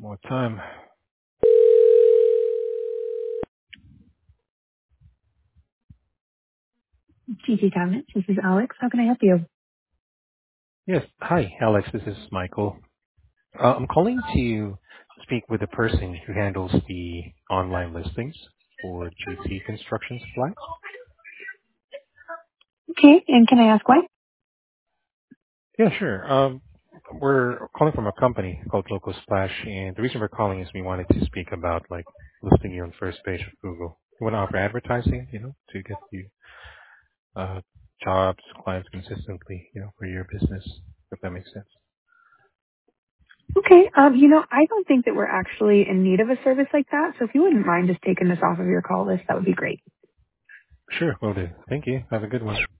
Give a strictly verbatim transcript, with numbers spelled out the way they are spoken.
More time. G T Cabinets. This is Alex. How can I help you? Yes. Hi, Alex. This is Michael. Uh, I'm calling to speak with the person who handles the online listings for G T Construction Supply. Okay, and can I ask why? Yeah, sure. Um, we're calling from a company called Local Splash, and the reason we're calling is we wanted to speak about like listing you on first page of Google. We want to offer advertising, you know, to get you uh, jobs, clients consistently, you know, for your business, if that makes sense. Okay, um, you know, I don't think that we're actually in need of a service like that, so if you wouldn't mind just taking this off of your call list, that would be great. Sure, will do. Thank you. Have a good one.